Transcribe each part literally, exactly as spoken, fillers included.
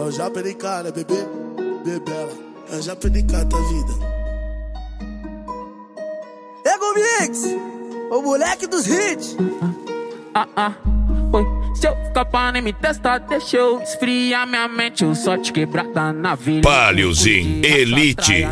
É o Japa de cara, bebê, bebela. É o Japa de cara da vida. Ego Mix, o moleque dos hits. Ah, ah, oi. Se eu ficar pra nem me testar, deixa eu esfriar minha mente. Eu só te quebrada na vida. Paliozinho Elite.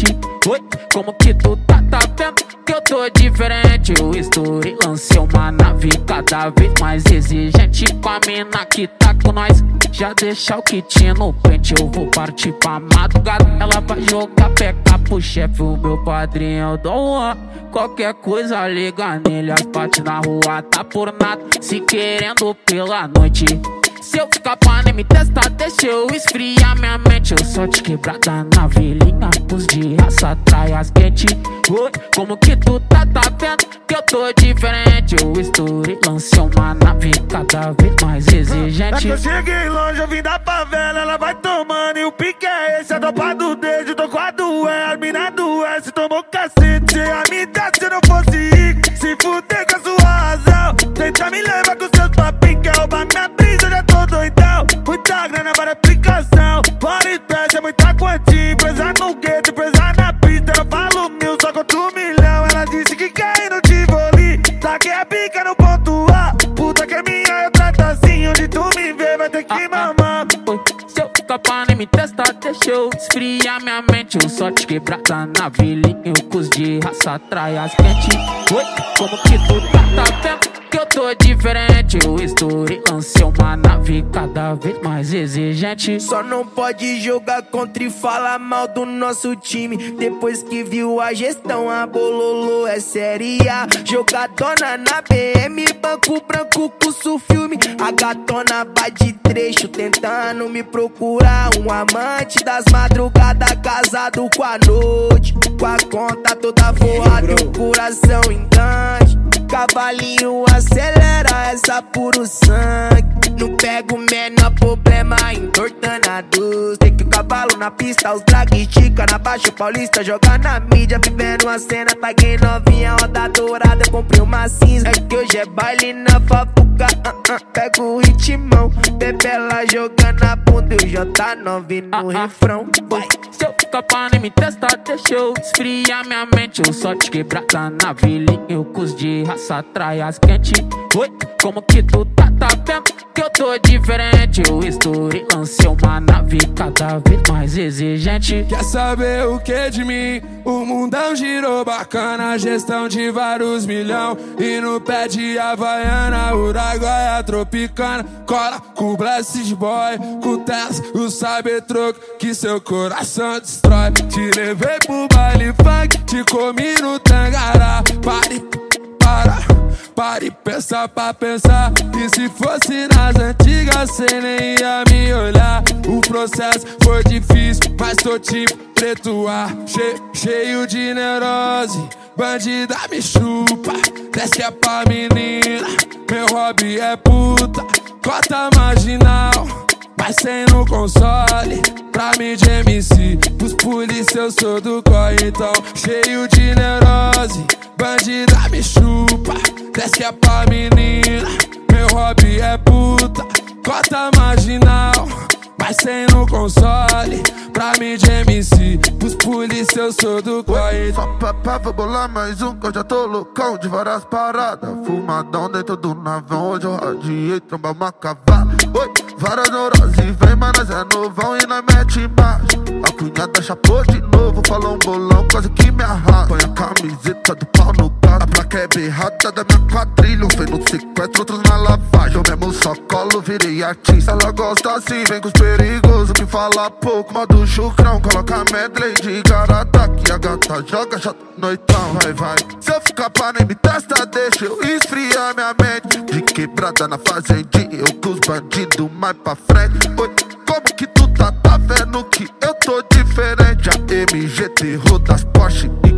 Oi, como que tu tá, tá vendo que eu tô diferente? Eu estourei, lancei uma nave cada vez mais exigente. Com a mina que tá com nós, já deixa o kit no pente. Eu vou partir pra madrugada, ela vai jogar peca pro chefe. O meu padrinho do Juan, qualquer coisa liga nele. As partes na rua tá por nada, se querendo pela noite. Se eu ficar pra nem me testar, deixa eu esfriar minha mente. Eu só te quebrada na velhinha, pus de raça, traias quente. Oi, como que tu tá, tá vendo que eu tô diferente? Eu estourei, lancei uma nave cada vez mais exigente. É que eu cheguei longe, eu vim da favela, ela vai tomando e o pique é esse. A tropa do dedo, tô com a do E, a mina do S, tomou cacete. Se a me dá, se não fosse rico, se fuder com a sua razão. Tenta me levar com seus papinhos, quer roubar minha brisa, eu já tô doidão. Muita grana para aplicação, para e teste, é muita quantia. Presa no gueto, presa na pista, eu falo mil, só conto um milhão. Ela disse que quer ir no Tivoli, saquei a pica no ponto A. Puta que é minha, eu trato assim, onde tu me vê vai ter que ah, mamar. Oi, se eu ficar pra nem me testar, deixa eu esfriar minha mente. Eu só te quebrada na velhinha, eu cus de raça, traias quente. Oi, como que tu tá, tá vendo que eu tô diferente? Eu estourei, lancei uma nave cada vez mais exigente. Só não pode jogar contra e falar mal do nosso time. Depois que viu a gestão, a Bololô é séria. Jogadona na B M, banco branco, curso filme. A gatona vai de trecho, tentando me procurar um amante das madrugadas, casado com a noite, com a conta toda forrada e o coração engante. Cavalinho acelera essa puro sangue. Não pego o menor problema entortando a doce. Tem que o cavalo na pista, os drag estica na Baixa Paulista, joga na mídia, vivendo uma cena. Paguei novinha, roda dourada, eu comprei uma cinza. É que hoje é baile na fafuca, uh, uh, pego o ritmão. Bebela jogando a bunda e o J nove no ah, refrão. Vai. Se eu ficar pra nem me testar, deixa eu esfriar minha mente. Eu só te quebrada na velhinha, eu cus de raça, traias quente. Oi, como que tu tá, tá vendo que eu tô diferente? Eu estourei, lancei uma nave cada vez mais exigente. Quer saber o que de mim? O mundão girou bacana, gestão de vários milhão. E no pé de Havaiana, Uruguaia tropicana. Cola com o Blessed Boy, com o Tess, o Cybertruck, que seu coração destrói. Te levei pro baile funk, te comi no Tangará. Pare, para, pare e pensa pra pensar. E se fosse nas antigas, cê nem ia me olhar. O processo foi difícil, mas tô tipo preto ar. Che cheio de neurose, bandida me chupa. Desce é pra menina, meu hobby é puta. Cota marginal, mas sem no console. Pra mim de M C, os polícia eu sou do corre. Então cheio de neurose, bandida me chupa. Desce é pra menina, meu hobby é puta. Cota marginal, mas sem no console. Pra mim de M C, os polícia eu sou do corre. Só papá, vou bolar mais um que eu já tô loucão de várias paradas. Fumadão dentro do navão, hoje eu radiei, tromba uma cavala. Oi, várias neuroses, vem, mas nós é novão e nós mete embaixo. A cunhada chapou de novo, falou um bolão, quase que me arrasta. Põe a camiseta do pau no carro, a placa é berrada da minha quadrilha. Um foi no sequestro, outros na lavagem. Eu mesmo só colo, virei artista. Ela gosta assim, vem com os perigosos, que fala pouco. Modo chucrão, coloca medley de garata, que a gata joga chato noitão, vai, vai. Se eu ficar pra nem me testa, deixa eu esfriar minha mente. De quebrada na fazendinha, eu com os bandidos mais pra frente. Oi, como que tu tá, tá vendo que eu tô diferente? A M G terror das Porsche e com uma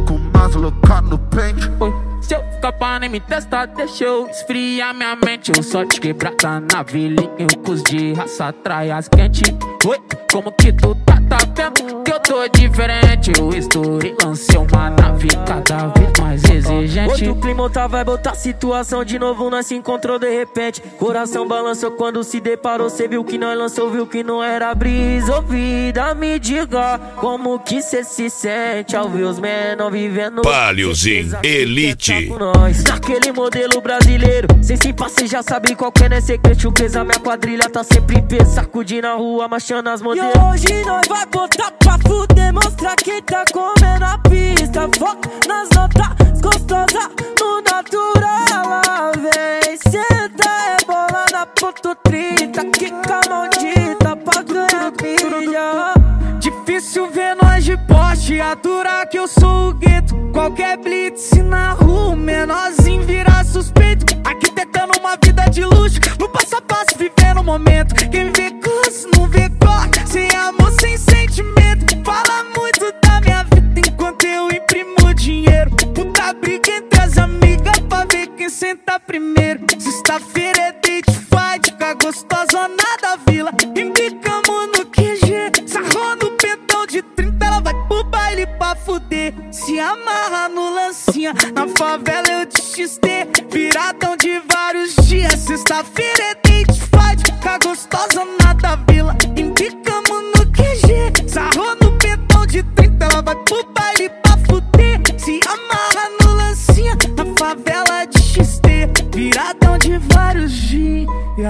umas loucas no pente. Oi, se eu ficar pra nem me testar, deixa eu esfriar minha mente. Eu só te quebrada na vilinha, cus de raça atrai as quentes. Oi, como que tu tá, tá vendo que eu tô diferente? Eu estourei, lancei uma nave cada vez mais exigente. Outro clima, outra vibe, outra situação. De novo nós se encontrou de repente. Coração balançou quando se deparou. Cê viu que nós lançou, viu que não era brisa. Ô vida, me diga como que cê se sente ao ver os menor vivendo Paliozinho Elite. Naquele modelo brasileiro, sem se passe já sabe qual que é, né? Secreto, o peso, minha quadrilha tá sempre em pé, sacudindo na rua, marchando as modelos. E hoje nós vai botar pra fuder, mostrar quem tá comendo a pista. Foca nas notas gostosas, no natural. Ela vem, senta, é bola na ponto trinta. Quica maldita pra ganhar milha. Difícil ver nós de poste, aturar que eu sou o gueto. Qualquer blitz na rua, menorzinho vira suspeito. Arquitetando uma vida de luxo, no passo a passo vivendo o momento. Quem vê curso não vê corte, sem amor, sem sentimento. Fala muito da minha vida enquanto eu imprimo dinheiro. Puta briga entre as amigas pra ver quem senta primeiro. Sexta-feira é date fight, com a gostosona da vila. Embicamos no Q G, sarrou no pentão de trinta. Ela vai pro baile pra fuder, se amarra no lancinha. Na favela eu de X D, viradão de vários dias. Sexta-feira é date fight, com a gostosona da vila. Embicamos no Q G, sarrou no pentão de trinta. Ela vai pro baile pra fuder, se amarra no lancinha. Na favela de X D, viradão de vários dias.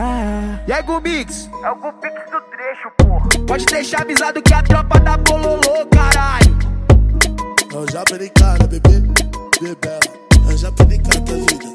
E aí, Gubix? É o Gubix do trecho, porra. Pode deixar avisado que a tropa da bololô, caralho. Eu já perdi cara, bebê, bebê. Eu já perdi cara da vida.